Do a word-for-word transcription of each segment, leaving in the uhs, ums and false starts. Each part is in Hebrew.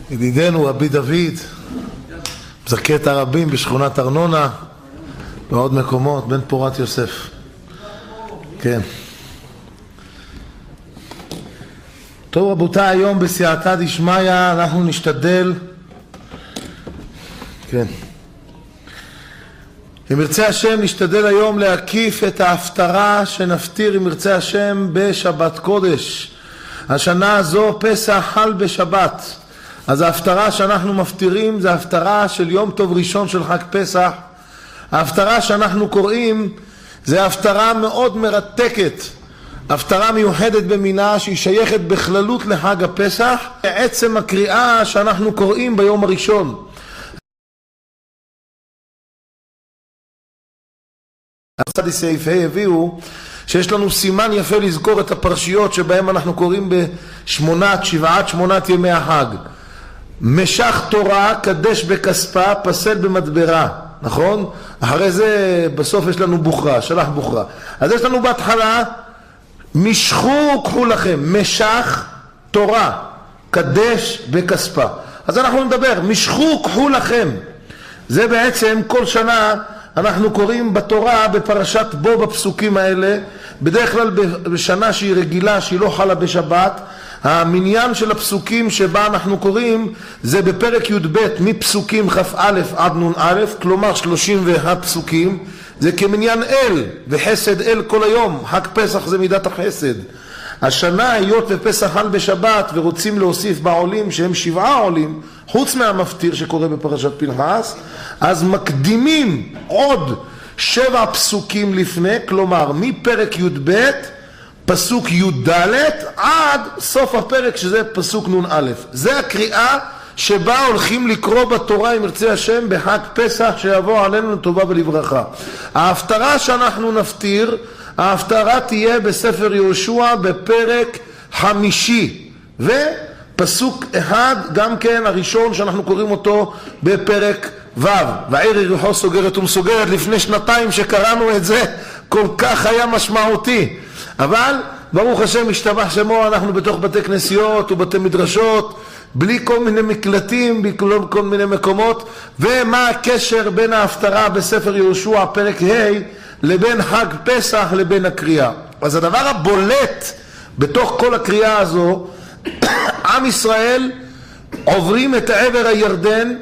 ידידנו רבי דוד, מזכת הרבים בשכונת ארנונה, בעוד מקומות, בן פורת יוסף. כן. טוב רבותיי, היום בסייעתא דשמיא אנחנו נשתדל, כן, אם ירצה השם נשתדל היום להקיף את ההפטרה שנפטיר אם ירצה השם בשבת קודש. השנה הזו פסח חל בשבת, אז ההפטרה שאנחנו מפטירים זה ההפטרה של יום טוב ראשון של חג פסח. ההפטרה שאנחנו קוראים זה הפטרה מאוד מרתקת, הפטרה מיוחדת במינה שהיא שייכת בכללות לחג הפסח, עצם הקריאה שאנחנו קוראים ביום הראשון. הצד סעיף ה' הביאו שיש לנו סימן יפה לזכור את הפרשיות שבהם אנחנו קוראים בשמונת, שבעת, שמונת ימי החג. משך תורה, קדש בכספה, פסל במדברה, נכון? אחרי זה בסוף יש לנו בוחרה, שלח בוחרה. אז יש לנו בהתחלה משכו קחו לכם, משך תורה, קדש בכספה. אז אנחנו נדבר, משכו קחו לכם. זה בעצם כל שנה אנחנו קוראים בתורה בפרשת בו בפסוקים האלה, בדרך כלל בשנה שהיא רגילה, שהיא לא חלה בשבת. המניין של הפסוקים שבה אנחנו קוראים זה בפרק י"ב מפסוקים כ"א עד נ"א, כלומר שלושים ואחד פסוקים. זה כמניין אל וחסד אל כל היום, חג פסח זה מידת החסד. השנה היות ופסח חל בשבת ורוצים להוסיף בעולים שהם שבעה עולים חוץ מהמפטיר שקורה בפרשת פנחס, אז מקדימים עוד שבע פסוקים לפני, כלומר מפרק י"ב פסוק י"ד עד סוף הפרק שזה פסוק נ"א. זה הקריאה שבה הולכים לקרוא בתורה אם ירצה השם בחג פסח שיבוא עלינו לטובה ולברכה. ההפטרה שאנחנו נפטיר, ההפטרה תהיה בספר יהושע בפרק חמישי ופסוק אחד גם כן הראשון שאנחנו קוראים אותו בפרק ו'. וערי רוחו סוגרת ומסוגרת, לפני שנתיים שקראנו את זה כל כך היה משמעותי, אבל ברוך השם משתבח שמו, אנחנו בתוך בתי כנסיות ובתי מדרשות בלי כל מיני מקלטים, בלי כל מיני מקומות. ומה הקשר בין ההפטרה בספר יהושע פרק ה' לבין חג פסח לבין הקריאה? אז הדבר הבולט בתוך כל הקריאה הזו, עם ישראל עוברים את עבר הירדן,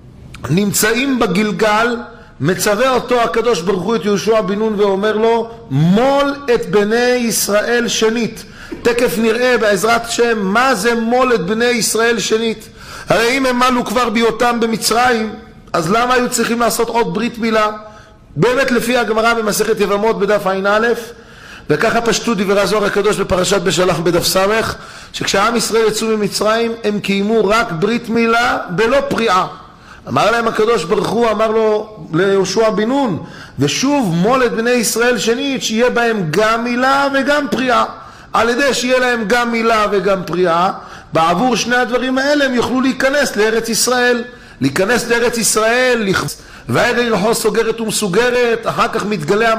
נמצאים בגלגל, מצווה אותו הקדוש ברוך הוא את יהושע בן נון ואומר לו מול את בני ישראל שנית. תכף נראה בעזרת שם מה זה מול את בני ישראל שנית. הרי אם הם מלו כבר בהיותם במצרים, אז למה היו צריכים לעשות עוד ברית מילה? באמת לפי הגמרא במסכת יבמות בדף ע"א, וככה פשטו דברי הזוהר הקדוש בפרשת בשלח בדף סמך, שכשעם ישראל יצאו ממצרים הם קיימו רק ברית מילה בלא פריעה. אמר להם הקדוש ברוך הוא, אמר לו ליהושע בן נון, ושוב מול את בני ישראל שנית שיהיה בהם גם מילה וגם פריעה. על ידי שיהיה להם גם מילה וגם פריעה, בעבור שני הדברים האלה הם יוכלו להיכנס לארץ ישראל. להיכנס לארץ ישראל, וערי רוחו סוגרת ומסוגרת, אחר כך מתגלה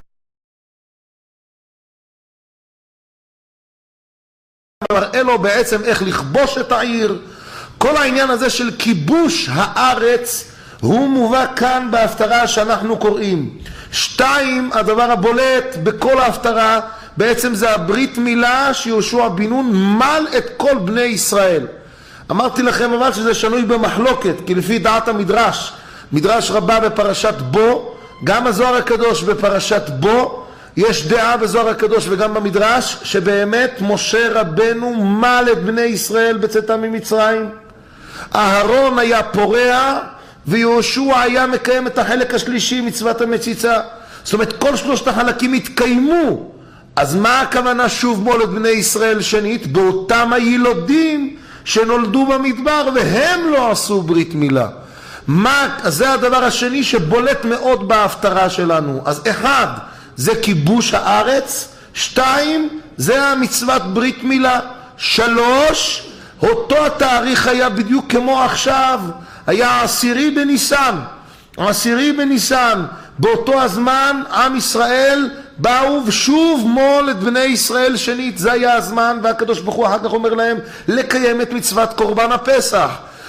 מראה לו בעצם איך לכבוש את העיר. כל העניין הזה של כיבוש הארץ הוא מובא כאן בהפטרה שאנחנו קוראים. שתיים, הדבר הבולט בכל ההפטרה בעצם זה הברית מילה שיהושע בן נון מל את כל בני ישראל. אמרתי לכם אבל שזה שנוי במחלוקת, כי לפי דעת המדרש, מדרש רבה בפרשת בו, גם הזוהר הקדוש בפרשת בו, יש דעה בזוהר הקדוש וגם במדרש שבאמת משה רבנו מל את בני ישראל בצאתם ממצרים. אהרון היה פורע ויהושע היה מקיים את החלק השלישי מצוות המציצה. זאת אומרת כל שלושת החלקים התקיימו. אז מה הכוונה שוב מול את בני ישראל שנית? באותם הילודים שנולדו במדבר והם לא עשו ברית מילה. מה, זה הדבר השני שבולט מאוד בהפטרה שלנו. אז אחד זה כיבוש הארץ, שתיים זה המצוות ברית מילה, שלוש אותו התאריך היה בדיוק כמו עכשיו, היה עשירי בניסן. עשירי בניסן, באותו הזמן עם ישראל באו ושוב מול את בני ישראל שנית. זה היה הזמן, והקדוש ברוך הוא אחר כך אומר להם לקיים את מצוות קורבן הפסח.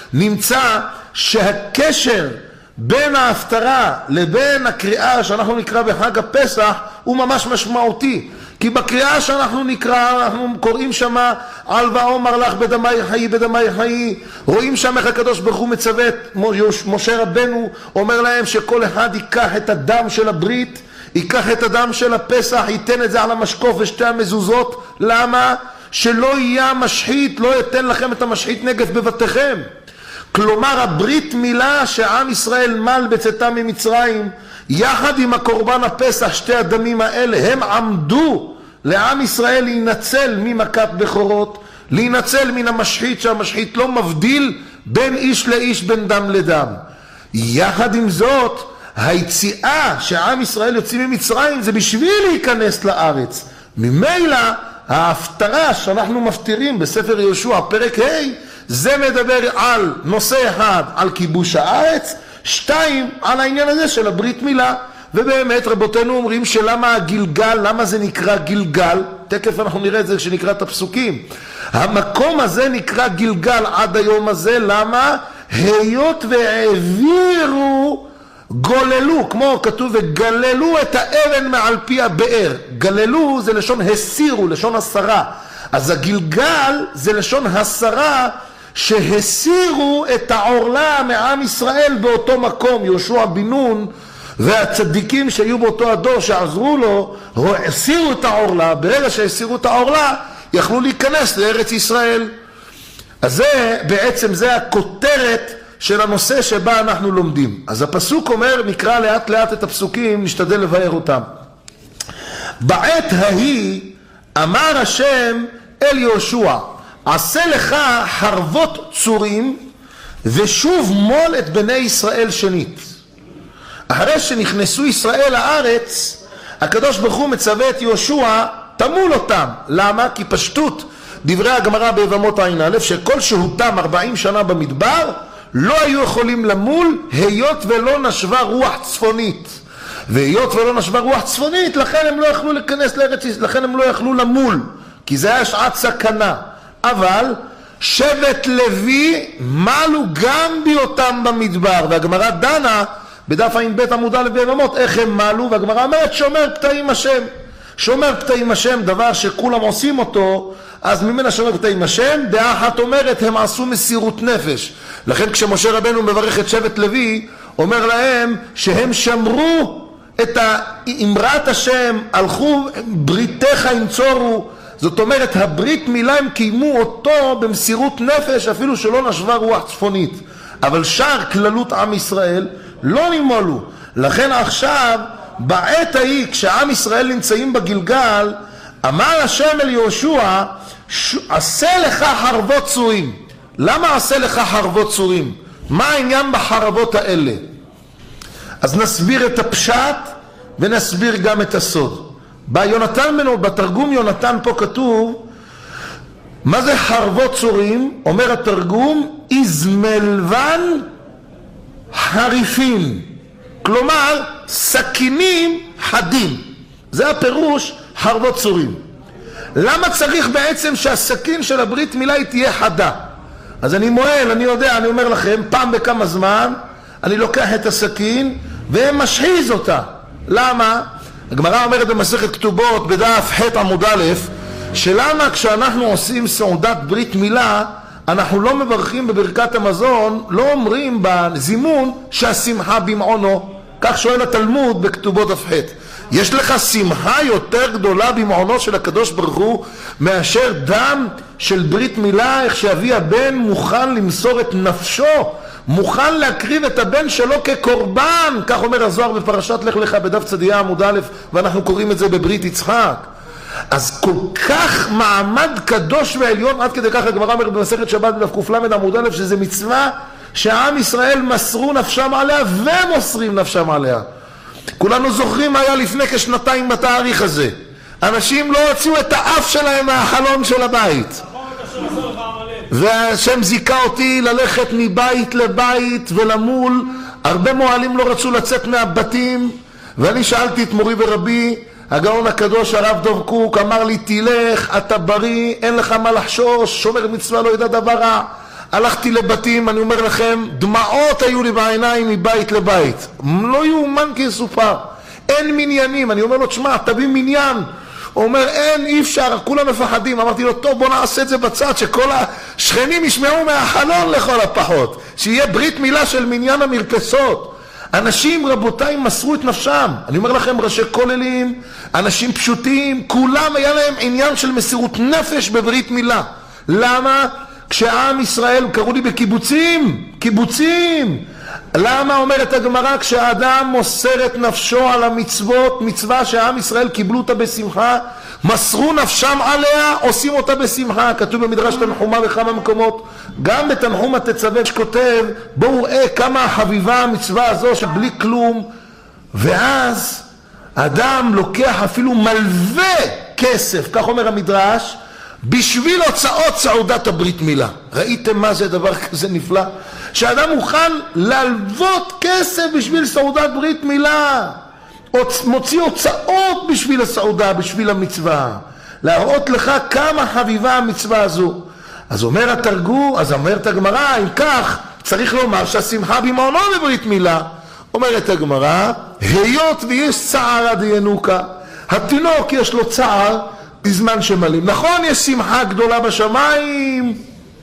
נמצא שהקשר בין ההפטרה לבין הקריאה שאנחנו נקרא בחג הפסח הוא ממש משמעותי. כי בקריאה שאנחנו נקרא, אנחנו קוראים שמה על ואומר לך בדמי חיי בדמי חיי, רואים שם איך הקדוש ברוך הוא מצוות, משה רבנו אומר להם שכל אחד ייקח את הדם של הברית, ייקח את הדם של הפסח, ייתן את זה על המשקוף ושתי המזוזות. למה? שלא יהיה משחית, לא ייתן לכם את המשחית נגף בבתיכם. כלומר הברית מילה שעם ישראל מל בצאתם ממצרים, יחד עם הקורבן הפסח, שתי הדמים האלה הם עמדו לעם ישראל להינצל ממכת בכורות, להינצל מן המשחית, שהמשחית לא מבדיל בין איש לאיש, בין דם לדם. יחד עם זאת, היציאה שעם ישראל יוצאים ממצרים זה בשביל להיכנס לארץ. ממילא ההפטרה שאנחנו מפטירים בספר יהושע פרק ה' זה מדבר על נושא אחד, על כיבוש הארץ, שתיים, על העניין הזה של הברית מילה. ובאמת רבותינו אומרים שלמה הגלגל, למה זה נקרא גלגל, תכף אנחנו נראה את זה כשנקרא את הפסוקים. המקום הזה נקרא גלגל עד היום הזה, למה? היות והעבירו, גוללו, כמו כתוב וגללו את האבן מעל פי הבאר. גללו זה לשון הסירו, לשון הסרה. אז הגלגל זה לשון הסרה, שהסירו את העורלה מעם ישראל באותו מקום. יהושע בן נון והצדיקים שהיו באותו הדור שעזרו לו, הסירו את העורלה. ברגע שהסירו את העורלה יכלו להיכנס לארץ ישראל. אז זה בעצם זה הכותרת של הנושא שבה אנחנו לומדים. אז הפסוק אומר, נקרא לאט לאט את הפסוקים, נשתדל לבאר אותם. בעת ההיא אמר השם אל יהושע, עשה לך חרבות צורים ושוב מול את בני ישראל שנית. אחרי שנכנסו ישראל לארץ, הקדוש ברוך הוא מצווה את יהושע, תמול אותם. למה? כי פשטות דברי הגמרא ביבמות עין א', שכל שהותם ארבעים שנה במדבר לא היו יכולים למול, היות ולא נשבה רוח צפונית. והיות ולא נשבה רוח צפונית, לכן הם לא יכלו להיכנס לארץ, לכן הם לא יכלו למול, כי זה היה שעת סכנה. אבל שבט לוי מלו גם בהיותם במדבר, והגמרא דנה בדף עין ב' עמוד א' ביבמות איך הם מלו, והגמרא אומרת שומר פתאים השם. שומר פתאים השם, דבר שכולם עושים אותו, אז ממנה שומר פתאים השם, דעה אחת אומרת הם עשו מסירות נפש. לכן כשמשה רבנו מברך את שבט לוי, אומר להם שהם שמרו את אמרת השם, הלכו בריתך ינצורו. זאת אומרת הברית מילה הם קיימו אותו במסירות נפש, אפילו שלא נשבה רוח צפונית. אבל שאר כללות עם ישראל לא נימולו. לכן עכשיו בעת ההיא כשעם ישראל נמצאים בגלגל, אמר השם אל יהושע, עשה לך חרבות צורים. למה עשה לך חרבות צורים? מה העניין בחרבות האלה? אז נסביר את הפשט ונסביר גם את הסוד. ביונתן בנו, בתרגום יונתן פה כתוב, מה זה חרבות צורים? אומר התרגום, איזמלבן חריפים. כלומר, סכינים חדים. זה הפירוש חרבות צורים. למה צריך בעצם שהסכין של הברית מילה היא תהיה חדה? אז אני מועל, אני יודע, אני אומר לכם, פעם בכמה זמן אני לוקח את הסכין ומשחיז אותה. למה? הגמרא אומרת במסכת כתובות בדף ח' עמוד א', שלמה כשאנחנו עושים סעודת ברית מילה, אנחנו לא מברכים בברכת המזון, לא אומרים בזימון שהשמחה במעונו. כך שואל התלמוד בכתובות דף ח'. יש לך שמחה יותר גדולה במעונו של הקדוש ברוך הוא מאשר דם של ברית מילה, איך שאבי הבן מוכן למסור את נפשו, מוכן להקריב את הבן שלו כקורבן. כך אומר הזוהר בפרשת לך לך בדף צדיה עמוד א', ואנחנו קוראים את זה בברית יצחק. אז כל כך מעמד קדוש ועליון, עד כדי כך הגמרא אומרת במסכת שבת בדף ק"ל עמוד א', שזה מצווה שהעם ישראל מסרו נפשם עליה ומוסרים נפשם עליה. כולנו זוכרים מה היה לפני כשנתיים בתאריך הזה. אנשים לא הוציאו את האף שלהם מהחלון של הבית. והשם זיכה אותי ללכת מבית לבית ולמול. הרבה מועלים לא רצו לצאת מהבתים, ואני שאלתי את מורי ורבי הגאון הקדוש הרב דוב קוק, אמר לי תלך, אתה בריא, אין לך מה לחשוש, שומר מצווה לא ידע דבר רע. הלכתי לבתים, אני אומר לכם, דמעות היו לי בעיניים מבית לבית. לא יאומן כסופר. אין מניינים. אני אומר לו, תשמע, תביא מניין. הוא אומר, אין, אי אפשר, כולם מפחדים. אמרתי לו, טוב, בוא נעשה את זה בצד, שכל השכנים ישמעו מהחלון לכל הפחות. שיהיה ברית מילה של מניין המרפסות. אנשים, רבותיי, מסרו את נפשם. אני אומר לכם, ראשי כוללים, אנשים פשוטים, כולם היה להם עניין של מסירות נפש בברית מילה. למה? כשעם ישראל, קראו לי בקיבוצים, קיבוצים. למה אומרת הגמרא? כשאדם מוסר את נפשו על המצוות, מצווה שעם ישראל קיבלו אותה בשמחה, מסרו נפשם עליה, עושים אותה בשמחה. כתוב במדרש תנחומה בכמה מקומות. גם בתנחומה תצווה שכותב, בואו ראה כמה חביבה המצווה הזו שבלי כלום. ואז אדם לוקח אפילו מלווה כסף, כך אומר המדרש, בשביל הוצאות סעודת הברית מילה. ראיתם מה זה דבר כזה נפלא? שאדם מוכן להלוות כסף בשביל סעודת ברית מילה. מוציא הוצאות בשביל הסעודה, בשביל המצווה. להראות לך כמה חביבה המצווה הזו. אז אומר התרגום, אז אומרת הגמרא, אם כך, צריך לומר שהשמחה במעונו בברית מילה. אומרת הגמרא, היות ויש צער עד ינוקה. התינוק יש לו צער, בזמן שמלים. נכון, יש שמחה גדולה בשמיים.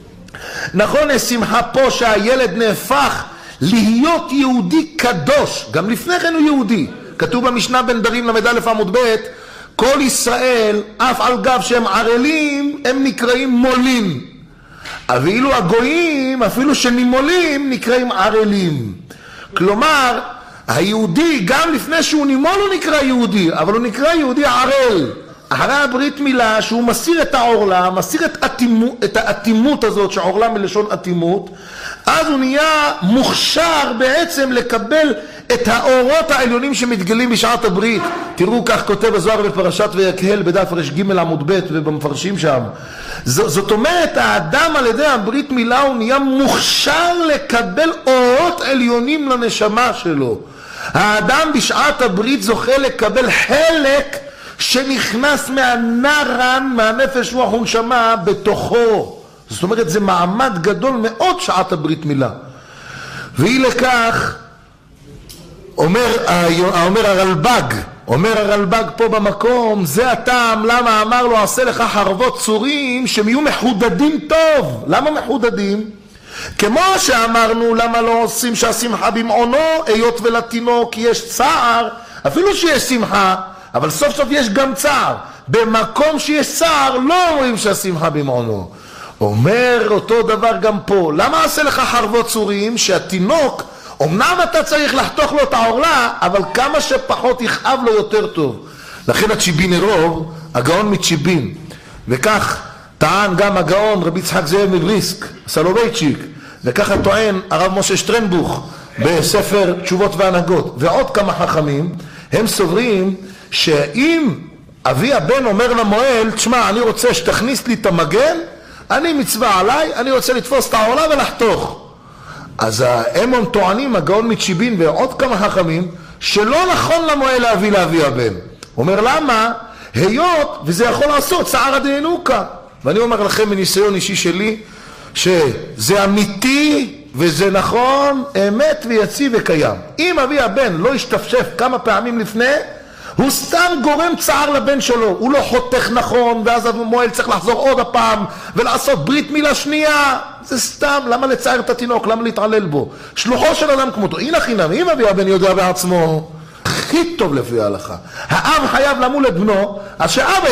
נכון, יש שמחה פה שהילד נהפך להיות יהודי קדוש. גם לפני כן הוא יהודי. כתוב במשנה בן דרים למד א' עמוד ב', כל ישראל, אף על גב שהם ערלים, הם נקראים מולים. ואילו הגויים, אפילו שנימולים, נקראים ערלים. כלומר, היהודי, גם לפני שהוא נימול הוא נקרא יהודי, אבל הוא נקרא יהודי ערל. אחרי הברית מילה שהוא מסיר את העורלה, מסיר את, אטימו, את האטימות הזאת, שעורלה מלשון אטימות, אז הוא נהיה מוכשר בעצם לקבל את האורות העליונים שמתגלים בשעת הברית. תראו, כך כותב הזוהר בפרשת ויקהל בדף רש ג' עמוד ב' ובמפרשים שם. ז, זאת אומרת, האדם על ידי הברית מילה הוא נהיה מוכשר לקבל אורות עליונים לנשמה שלו. האדם בשעת הברית זוכה לקבל חלק שנכנס מהנרן, מהנפש רוח ונשמה בתוכו. זאת אומרת, זה מעמד גדול מאוד שעת הברית מילה. והיא לכך, אומר, אומר הרלב"ג, אומר הרלב"ג פה במקום, זה הטעם למה אמר לו, עשה לך חרבות צורים שהם יהיו מחודדים טוב. למה מחודדים? כמו שאמרנו, למה לא עושים שהשמחה במעונו, היות ולתינוק יש צער, אפילו שיש שמחה, אבל סוף סוף יש גם צער. במקום שיש צער לא אומרים שהשמחה במעונו. אומר אותו דבר גם פה. למה עשה לך חרבות צורים? שהתינוק, אמנם אתה צריך לחתוך לו את העורלה, אבל כמה שפחות יכאב לו יותר טוב. לכן הצ'יבינרוב, הגאון מצ'יבין, וכך טען גם הגאון רבי יצחק זאב מבריסק, סלובייצ'יק, וככה טוען הרב משה שטרנבוך בספר תשובות והנהגות, ועוד כמה חכמים, הם סוברים שאם אבי הבן אומר למועל, תשמע, אני רוצה שתכניס לי את המגן, אני מצווה עליי, אני רוצה לתפוס את העולה ולחתוך. אז הם טוענים, הגאון מצ'יבין ועוד כמה חכמים, שלא נכון למועל להביא לאבי הבן. אומר למה? היות, וזה יכול לעשות צער עד ינוקה. ואני אומר לכם מניסיון אישי שלי, שזה אמיתי וזה נכון, אמת ויציב וקיים. אם אבי הבן לא ישתפשף כמה פעמים לפני, הוא סתם גורם צער לבן שלו. הוא לא חותך נכון, ואז המועל צריך לחזור עוד הפעם ולעשות ברית מילה שנייה. זה סתם, למה לצער את התינוק? למה להתעלל בו? שלוחו של אדם כמותו. הנה חינם, אם אבי הבן יודע בעצמו, הכי טוב לפי ההלכה. האב חייב למול את בנו, אז שאבא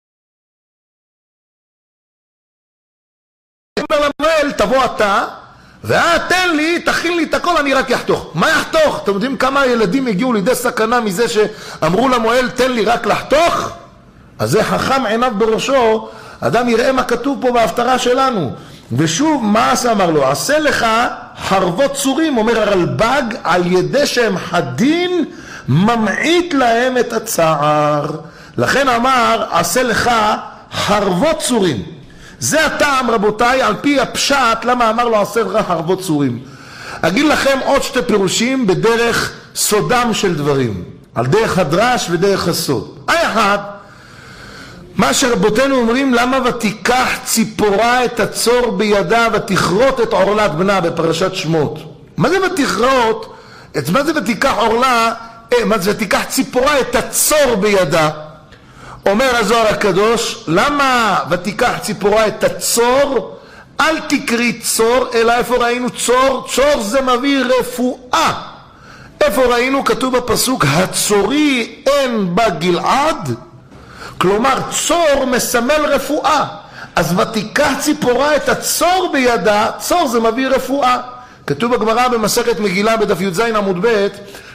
אומר למועל, תבוא אתה, ותן לי, תכין לי את הכל, אני רק יחתוך. מה יחתוך? אתם יודעים כמה ילדים הגיעו לידי סכנה מזה שאמרו למועל, תן לי רק לחתוך? אז זה חכם עיניו בראשו, אדם יראה מה כתוב פה בהפטרה שלנו. ושוב, מה עשה אמר לו? עשה לך חרבות צורים, אומר הרלב"ג, על ידי שהם חדין, ממעיט להם את הצער. לכן אמר, עשה לך חרבות צורים. זה הטעם, רבותיי, על פי הפשט, למה אמר לו עשה לך חרבות צורים. אגיד לכם עוד שתי פירושים בדרך סודם של דברים, על דרך הדרש ודרך הסוד. האחד, מה שרבותינו אומרים, למה ותיקח ציפורה את הצור בידה ותכרות את עורלת בנה בפרשת שמות. מה זה ותכרות? מה זה ותיקח עורלה? מה זה ותיקח ציפורה את הצור בידה? אומר הזוהר הקדוש, למה ותיקח ציפורה את הצור? אל תקרי צור, אלא איפה ראינו צור? צור זה מביא רפואה. איפה ראינו? כתוב בפסוק, הצורי אין בה גלעד. כלומר צור מסמל רפואה. אז ותיקח ציפורה את הצור בידה, צור זה מביא רפואה. כתוב בגמרא במסכת מגילה בדף י"ז עמוד ב'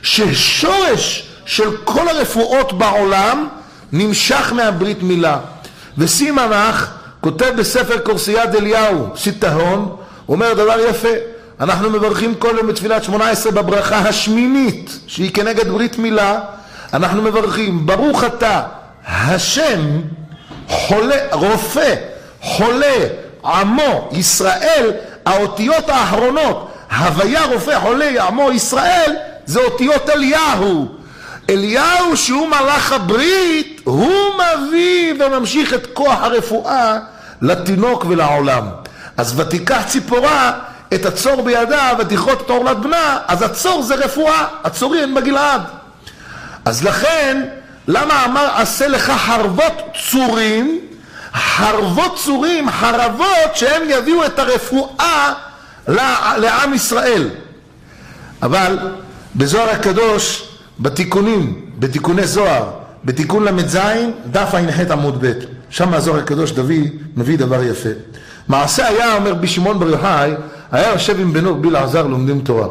ששורש של כל הרפואות בעולם נמשך מהברית מילה. וסימנך כותב בספר קורסיית אליהו סיטהון, אומר דבר יפה, אנחנו מברכים כל יום בתפילת שמונה עשרה בברכה השמינית שהיא כנגד ברית מילה, אנחנו מברכים ברוך אתה השם חולה, רופא חולה עמו ישראל. האותיות האחרונות הוויה רופא חולה עמו ישראל זה אותיות אליהו. אליהו שהוא מלאך הברית, הוא מביא וממשיך את כוח הרפואה לתינוק ולעולם. אז ותיקח ציפורה את הצור בידה ותכרות את עורלת בנה, אז הצור זה רפואה, הצורי אין בגלעד. אז לכן למה אמר עשה לך חרבות צורים? חרבות צורים, חרבות שהם יביאו את הרפואה לעם ישראל. אבל בזוהר הקדוש בתיקונים, בתיקוני זוהר, בתיקון למד זין, דף ע"ח עמוד ב', שם הזוהר הקדוש דבי מביא דבר יפה. מעשה היה, אומר בי שמעון בר יוחאי, היה יושב עם בנו רבי אלעזר לומדים תורה.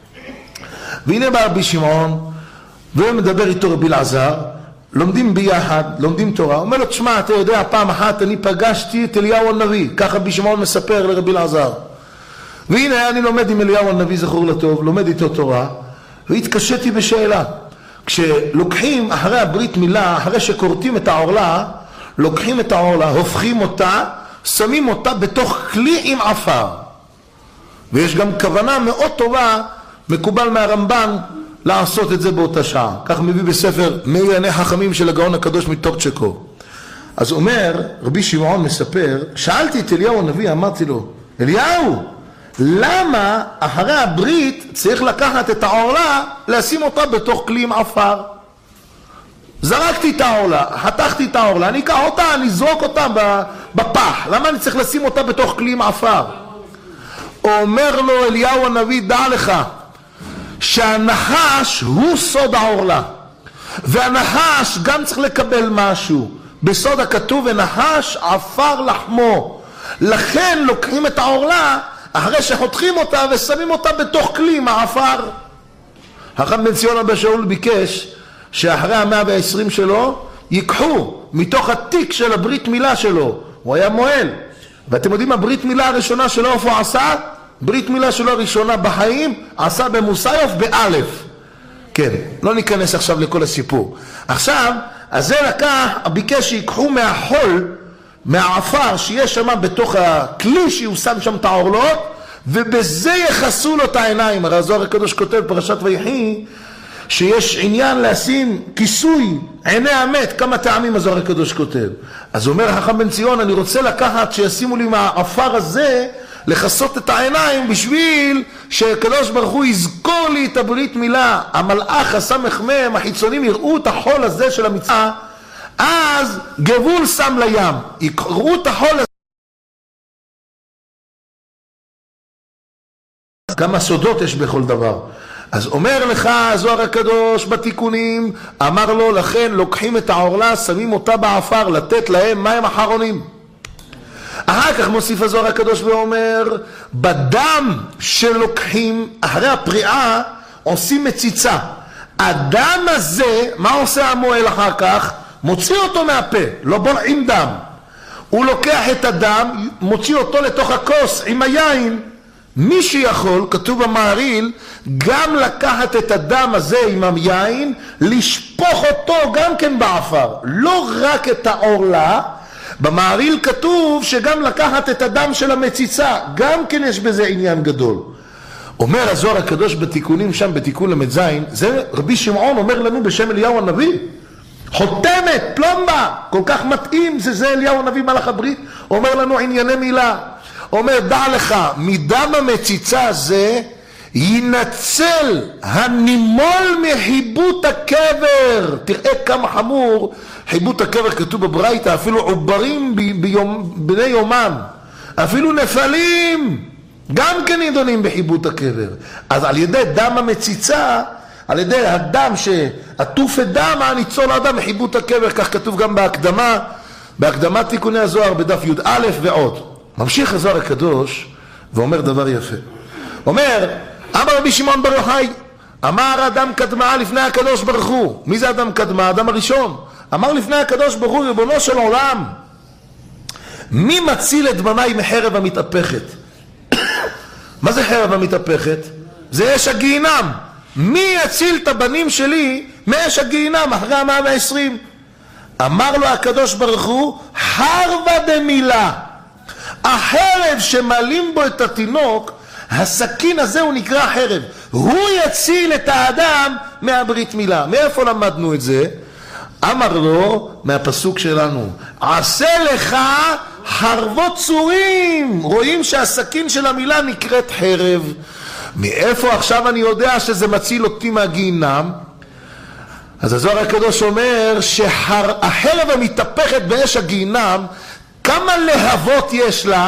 והנה בא רבי שמעון ומדבר איתו רבי אלעזר, לומדים ביחד, לומדים תורה. אומר לו, תשמע, אתה יודע, פעם אחת אני פגשתי את אליהו הנביא, ככה רבי שמעון מספר לרבי אלעזר. והנה אני לומד עם אליהו הנביא זכור לטוב, לומד איתו תורה, והתקשיתי בשאלה. כשלוקחים אחרי הברית מילה, אחרי שקורטים את העורלה, לוקחים את העורלה, הופכים אותה, שמים אותה בתוך כלי עם עפר. ויש גם כוונה מאוד טובה, מקובל מהרמב"ן, לעשות את זה באותה שעה. כך מביא בספר מאיר עיני חכמים של הגאון הקדוש מטורצ'קו. אז אומר, רבי שמעון מספר, שאלתי את אליהו הנביא, אמרתי לו, אליהו, למה אחרי הברית צריך לקחת את העורלה, לשים אותה בתוך כלי עם עפר? זרקתי את העורלה, חתכתי את העורלה, אני אקח אותה, אני אזרוק אותה בפח. למה אני צריך לשים אותה בתוך כלי עם עפר? אומר לו אליהו הנביא, דע לך, שהנחש הוא סוד העורלה, והנחש גם צריך לקבל משהו. בסוד הכתוב ונחש עפר לחמו. לכן לוקחים את העורלה אחרי שחותכים אותה ושמים אותה בתוך כלי עם העפר. חכם בן ציון אבא שאול ביקש שאחרי המאה ועשרים שלו ייקחו מתוך התיק של הברית מילה שלו. הוא היה מועל, ואתם יודעים הברית מילה הראשונה שלו איפה הוא עשה? ברית מילה שלו הראשונה בחיים עשה במוסאיוף באלף. כן, לא ניכנס עכשיו לכל הסיפור. עכשיו, אז זה לקח, ביקש שיקחו מהחול, מהעפר שיש שם בתוך הכלי שהוא שם שם את העורלות, ובזה יחסו לו את העיניים. הרי הזוהר הקדוש כותב פרשת ויחי שיש עניין לשים כיסוי עיני המת, כמה טעמים הזוהר הקדוש כותב. אז אומר החכם בן ציון, אני רוצה לקחת שישימו לי מהעפר הזה לחסות את העיניים בשביל שהקדוש ברוך הוא יזכור לי את הברית מילה. המלאך הסמך מם, החיצונים יראו את החול הזה של המצווה, אז גבול שם לים, יקראו את החול הזה. כמה סודות יש בכל דבר. אז אומר לך הזוהר הקדוש בתיקונים, אמר לו, לכן לוקחים את העורלה, שמים אותה בעפר, לתת להם מים אחרונים. אחר כך מוסיף הזוהר הקדוש ואומר, בדם שלוקחים אחרי הפריעה עושים מציצה. הדם הזה, מה עושה המועל אחר כך? מוציא אותו מהפה, לא בולעים דם. הוא לוקח את הדם, מוציא אותו לתוך הכוס עם היין. מי שיכול, כתוב במעריל, גם לקחת את הדם הזה עם היין, לשפוך אותו גם כן בעפר, לא רק את העורלה. במעריל כתוב שגם לקחת את הדם של המציצה, גם כן יש בזה עניין גדול. אומר הזוהר הקדוש בתיקונים שם, בתיקון למד זין, זה רבי שמעון אומר לנו בשם אליהו הנביא, חותמת, פלומבה, כל כך מתאים, זה זה אליהו הנביא מלאך הברית, אומר לנו ענייני מילה. אומר, דע לך, מדם המציצה הזה, ינצל הנימול מחיבוט הקבר. תראה כמה חמור חיבוט הקבר, כתוב בברייתא, אפילו עוברים ביום, בני יומם, אפילו נפלים גם כן נידונים בחיבוט הקבר. אז על ידי דם המציצה, על ידי הדם שעטוף את דם, הניצול האדם מחיבוט הקבר, כך כתוב גם בהקדמה, בהקדמת תיקוני הזוהר בדף י"א ועוד. ממשיך הזוהר הקדוש ואומר דבר יפה. אומר, אמר רבי שמעון בר יוחאי, אמר אדם קדמה לפני הקדוש ברוך הוא. מי זה אדם קדמה? אדם הראשון. אמר לפני הקדוש ברוך הוא, ריבונו של עולם, מי מציל את בניי מחרב המתהפכת? מה זה חרב המתהפכת? זה אש הגיהינם. מי יציל את הבנים שלי מאש הגיהינם אחרי המאה ועשרים? אמר לו הקדוש ברוך הוא, חרבה דמילה. החרב שמעלים בו את התינוק, הסכין הזה הוא נקרא חרב. הוא יציל את האדם מהברית מילה. מאיפה למדנו את זה? אמר לו, מהפסוק שלנו, עשה לך חרבות צורים. רואים שהסכין של המילה נקראת חרב. מאיפה עכשיו אני יודע שזה מציל אותי מהגיהינם? אז הזוהר הקדוש אומר שהחרב המתהפכת באש הגיהינם, כמה להבות יש לה?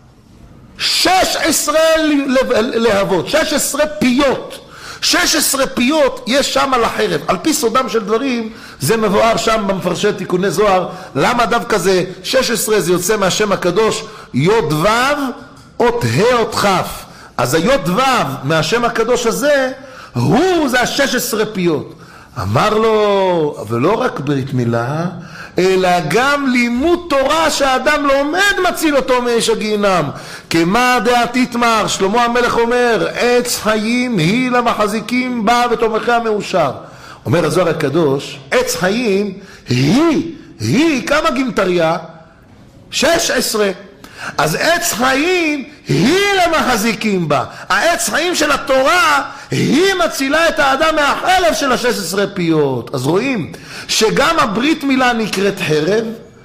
שש עשרה להבות, שש עשרה פיות. שש עשרה פיות יש שם על החרב. על פי סודם של דברים, זה מבואר שם במפרשי תיקוני זוהר. למה דווקא זה שש עשרה? זה יוצא מהשם הקדוש יוד וו, אות ה' אות כ'. אז היוד וו מהשם הקדוש הזה, הוא זה השש עשרה פיות. אמר לו, ולא רק ברית מילה, אלא גם לימוד תורה שהאדם לומד מציל אותו מאש הגיהינם. כמה דעת יתמר, שלמה המלך אומר, עץ חיים היא למחזיקים בה ותומכיה מאושר. אומר הזוהר הקדוש, עץ חיים היא, היא כמה גימטריה? שש עשרה. אז עץ חיים היא למחזיקים בה. העץ חיים של התורה היא מצילה את האדם מהחרב של השש עשרה פיות. אז רואים שגם הברית מילה נקראת חרב,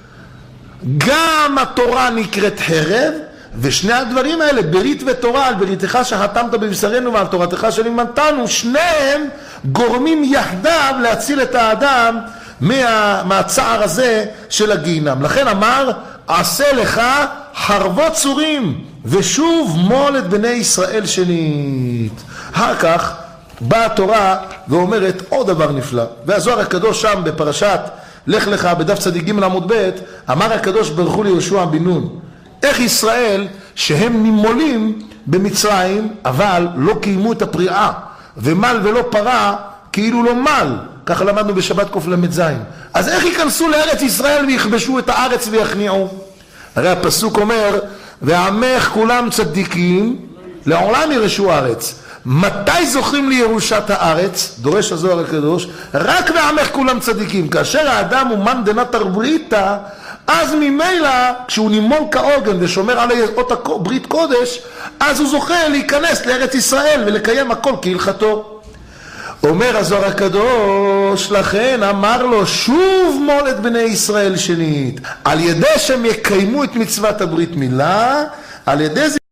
גם התורה נקראת חרב, ושני הדברים האלה, ברית ותורה, על בריתך שחתמת בבשרנו ועל תורתך שלימדתנו, שניהם גורמים יחדיו להציל את האדם מה, מהצער הזה של הגיהינם. לכן אמר, עשה לך חרבות צורים ושוב מול את בני ישראל שנית. אחר כך באה התורה ואומרת עוד דבר נפלא, והזוהר הקדוש שם בפרשת לך לך בדף צדיק ג' עמוד ב', אמר הקדוש ברוך הוא ליהושע בן נון, איך ישראל שהם נימולים במצרים אבל לא קיימו את הפריאה, ומל ולא פרה כאילו לא מל, ככה למדנו בשבת קל"ז. אז איך ייכנסו לארץ ישראל ויכבשו את הארץ ויכניעו? הרי הפסוק אומר, ועמך כולם צדיקים לעולם ירשו הארץ. מתי זוכים לירושת הארץ? דורש הזוהר הקדוש, רק ועמך כולם צדיקים. כאשר האדם הוא מן דנטר בריתא, אז ממילא כשהוא נימול כאוגן ושומר על אות ברית קודש, אז הוא זוכה להיכנס לארץ ישראל ולקיים הכל כהלכתו. אומר הזוהר הקדוש, לכן אמר לו שוב מול את בני ישראל שנית, על ידי שהם יקיימו את מצוות הברית מילה, על ידי זה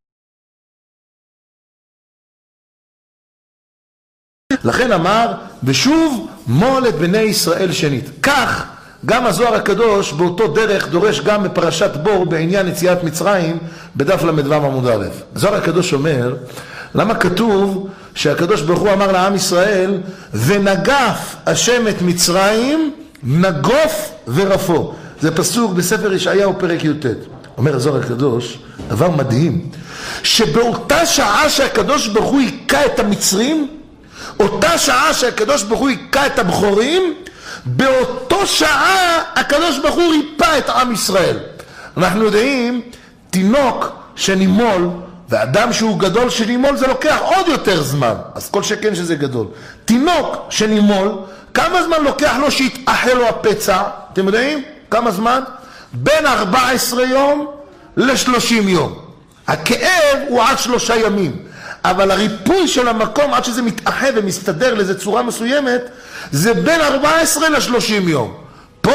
לכן אמר ושוב מול את בני ישראל שנית. כך גם הזוהר הקדוש באותו דרך דורש גם בפרשת בור בעניין יציאת מצרים בדף למדו עמוד א'. הזוהר הקדוש אומר, למה כתוב שהקדוש ברוך הוא אמר לעם ישראל, ונגף השם את מצרים נגוף ורפו? זה פסוק בספר ישעיהו פרק י"ט. אומר הזוהר הקדוש דבר מדהים, שבאותה שעה שהקדוש ברוך הוא היכה את המצרים, אותה שעה שהקדוש ברוך הוא היכה את הבכורים, באותו שעה הקדוש ברוך הוא ריפא את עם ישראל. אנחנו יודעים, תינוק שנימול ואדם שהוא גדול שנימול זה לוקח עוד יותר זמן, אז כל שכן שזה גדול. תינוק שנימול, כמה זמן לוקח לו שיתאחל לו הפצע? אתם יודעים? כמה זמן? בין ארבע עשרה יום ל-שלושים יום. הכאב הוא עד שלושה ימים, אבל הריפוי של המקום עד שזה מתאחה ומסתדר לאיזו צורה מסוימת, זה בין ארבע עשרה ל-שלושים יום.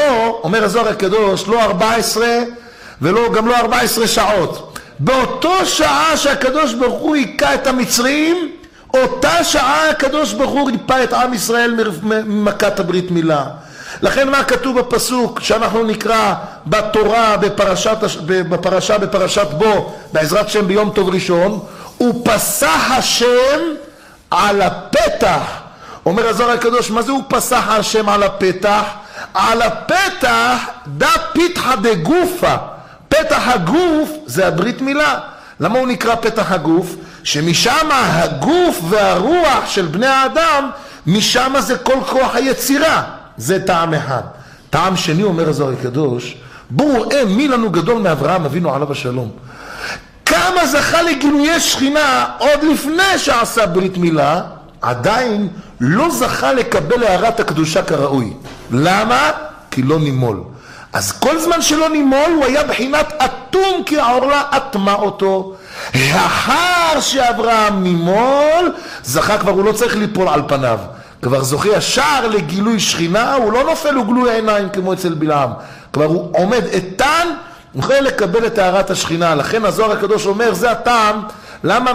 לא, אומר הזוהר הקדוש, לא ארבע עשרה ולא, גם לא ארבע עשרה שעות. באותו שעה שהקדוש ברוך הוא היכה את המצרים, אותה שעה הקדוש ברוך הוא ריפא את עם ישראל ממכת הברית מילה. לכן מה כתוב בפסוק שאנחנו נקרא בתורה בפרשת, בפרשה בפרשת בו בעזרת השם ביום טוב ראשון, ופסח השם על הפתח. אומר הזוהר הקדוש, מה זה הוא פסח השם על הפתח? על הפתח דה פיתחא דגופא. פתח הגוף זה הברית מילה. למה הוא נקרא פתח הגוף? שמשם הגוף והרוח של בני האדם, משם זה כל כוח היצירה. זה טעם אחד. טעם שני, אומר הזוהר הקדוש, בואו ראה מי לנו גדול מאברהם אבינו עליו השלום. כמה זכה לגילויי שכינה עוד לפני שעשה ברית מילה, עדיין לא זכה לקבל הערת הקדושה כראוי. למה? כי לא נימול. אז כל זמן שלא נימול הוא היה בחינת אטום, כי העורלה אטמה אותו. לאחר שאברהם נימול, זכה כבר, הוא לא צריך ליפול על פניו. כבר זוכה ישר לגילוי שכינה, הוא לא נופל וגלוי עיניים כמו אצל בלעם. כבר הוא עומד איתן, הוא יכול לקבל את הערת השכינה. לכן הזוהר הקדוש אומר, זה הטעם, למה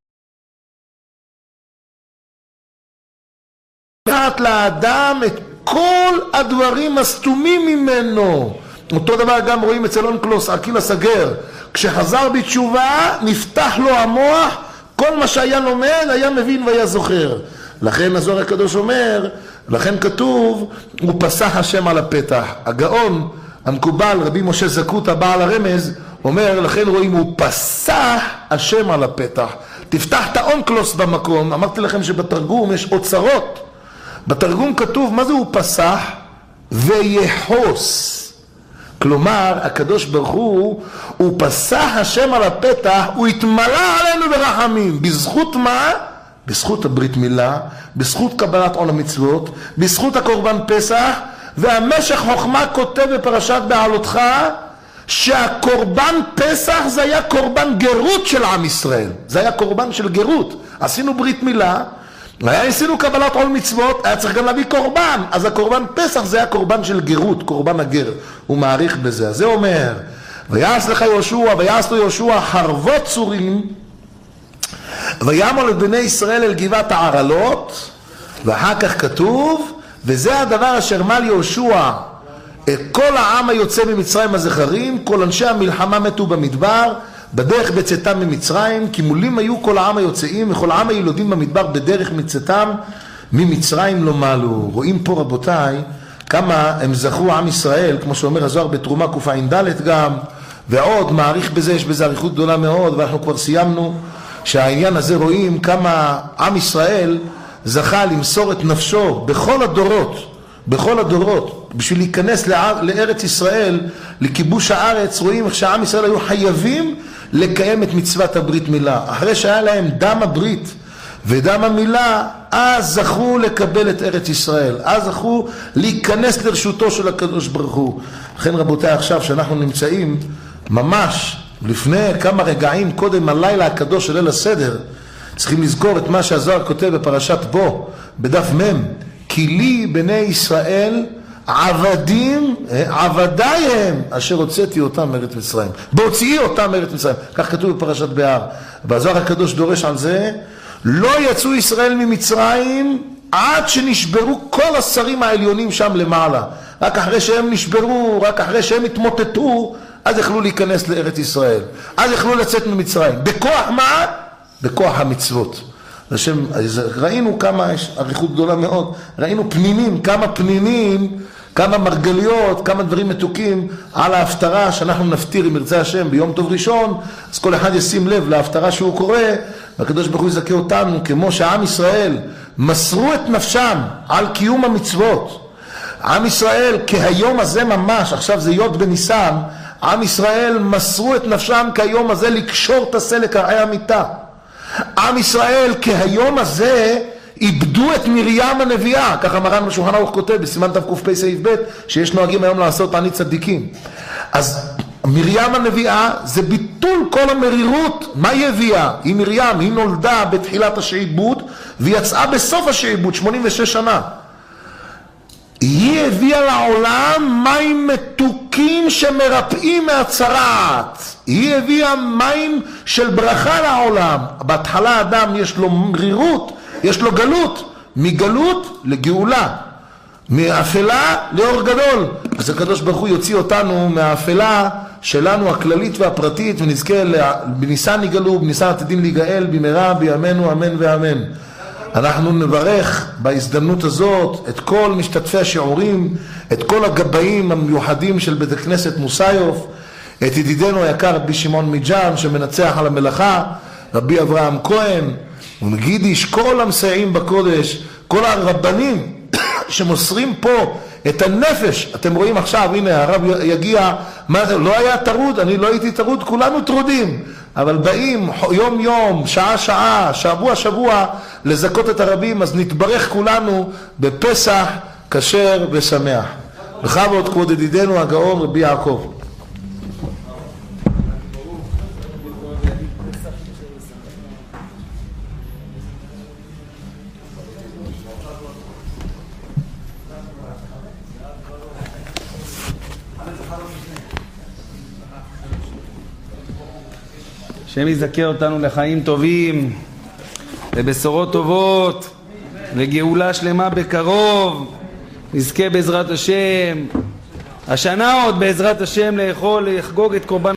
מעט לאדם את כל הדברים הסתומים ממנו. אותו דבר גם רואים אצל אונקלוס אקילס הגר, כשחזר בתשובה נפתח לו המוח, כל מה שהיה לומד היה מבין והיה זוכר. לכן הזוהר הקדוש אומר, לכן כתוב, הוא פסח השם על הפתח. הגאון המקובל רבי משה זקוטה בעל הרמז אומר, לכן רואים הוא פסח השם על הפתח. תפתח את האונקלוס במקום. אמרתי לכם שבתרגום יש אוצרות. בתרגום כתוב, מה זה הוא פסח? ויחוס. כלומר, הקדוש ברוך הוא, הוא פסח השם על הפתח, הוא התמלא עלינו ברחמים. בזכות מה? בזכות הברית מילה, בזכות קבלת עול המצוות, בזכות הקורבן פסח, והמשך חוכמה כותב בפרשת בעלותך, שהקורבן פסח זה היה קורבן גרות של עם ישראל. זה היה קורבן של גרות. עשינו ברית מילה, היה עשינו קבלת עול מצוות, היה צריך גם להביא קורבן. אז הקורבן פסח זה היה קורבן של גרות, קורבן הגר. הוא מעריך בזה. זה אומר, ויעש לך יהושע, ויעש לו יהושע חרבות צורים, ויעמול את בני ישראל אל גבעת הערלות, ואחר כך כתוב, וזה הדבר אשר מל יהושע כל העם היוצא ממצרים הזכרים, כל אנשי המלחמה מתו במדבר, בדרך בצאתם ממצרים, כי מולים היו כל העם היוצאים, וכל העם הילודים במדבר בדרך מצאתם ממצרים לא מעלו. רואים פה רבותיי, כמה הם זכרו עם ישראל, כמו שאומר הזוהר בתרומה קע"ד גם, ועוד מעריך בזה, יש בזה עריכות גדולה מאוד, ואנחנו כבר סיימנו, שהעניין הזה רואים כמה עם ישראל זכה למסור את נפשו בכל הדורות, בכל הדורות, בשביל להיכנס לארץ ישראל, לכיבוש הארץ. רואים איך שהעם ישראל היו חייבים לקיים את מצוות הברית מילה. אחרי שהיה להם דם הברית ודם המילה, אז זכו לקבל את ארץ ישראל, אז זכו להיכנס לרשותו של הקדוש ברוך הוא. לכן רבותיי, עכשיו שאנחנו נמצאים ממש לפני כמה רגעים קודם הלילה הקדוש של ליל הסדר, צריכים לזכור את מה שהזוהר כותב בפרשת בו בדף מם, כי לי בני ישראל עבדים, עבדיי הם אשר הוצאתי אותם מארץ מצרים, בהוציאי אותם מארץ מצרים. כך כתוב בפרשת בהר. והזוהר הקדוש דורש על זה, לא יצאו ישראל ממצרים עד שנשברו כל השרים העליונים שם למעלה. רק אחרי שהם נשברו, רק אחרי שהם התמוטטו, אז יכלו להיכנס לארץ ישראל, אז יכלו לצאת ממצרים. בכוח מה? בכוח המצוות. לשם, ראינו כמה, יש עריכות גדולה מאוד, ראינו פנינים, כמה פנינים, כמה מרגליות, כמה דברים מתוקים על ההפטרה שאנחנו נפטיר אם ירצה השם ביום טוב ראשון. אז כל אחד ישים לב להפטרה שהוא קורא, והקדוש ברוך הוא יזכה אותנו, כמו שהעם ישראל מסרו את נפשם על קיום המצוות. עם ישראל כהיום הזה ממש, עכשיו זה י' בניסן, עם ישראל מסרו את נפשם כהיום הזה לקשור את הסלע לקרעי המיטה. עם ישראל כהיום הזה איבדו את מרים הנביאה, ככה מרן בשולחן ערוך כותב בסימן תק"פ סעיף ב' שיש נוהגים היום לעשות ענית צדיקים. אז מרים הנביאה זה ביטול כל המרירות. מה היא הביאה? היא מרים, היא נולדה בתחילת השעבוד ויצאה בסוף השעבוד, שמונים ושש שנה. היא הביאה לעולם מים מתוקים שמרפאים מהצרעת. היא הביאה מים של ברכה לעולם. בהתחלה אדם יש לו מרירות, יש לו גלות, מגלות לגאולה, מאפלה לאור גדול. אז הקדוש ברוך הוא יוציא אותנו מהאפלה שלנו הכללית והפרטית, ונזכה בניסן יגאלו, בניסן עתידים להיגאל במהרה בימינו אמן ואמן. אנחנו נברך בהזדמנות הזאת את כל משתתפי השיעורים, את כל הגבאים המיוחדים של בית הכנסת מוסיוף, את ידידנו היקר רבי שמעון מיג'אן שמנצח על המלאכה, רבי אברהם כהן, ונגידיש כל המסייעים בקודש, כל הרבנים שמוסרים פה את הנפש. אתם רואים עכשיו, הנה הרב יגיע, מה, לא היה טרוד, אני לא הייתי טרוד, כולנו טרודים, אבל באים יום יום, שעה שעה, שבוע שבוע לזכות את הרבים. אז נתברך כולנו בפסח כשר ושמח. בכבוד כבוד ידידנו הגאון רבי יעקב. השם יזכה אותנו לחיים טובים, לבשורות טובות, לגאולה שלמה בקרוב. נזכה בעזרת השם, השנה עוד בעזרת השם לאכול, לחגוג את קורבן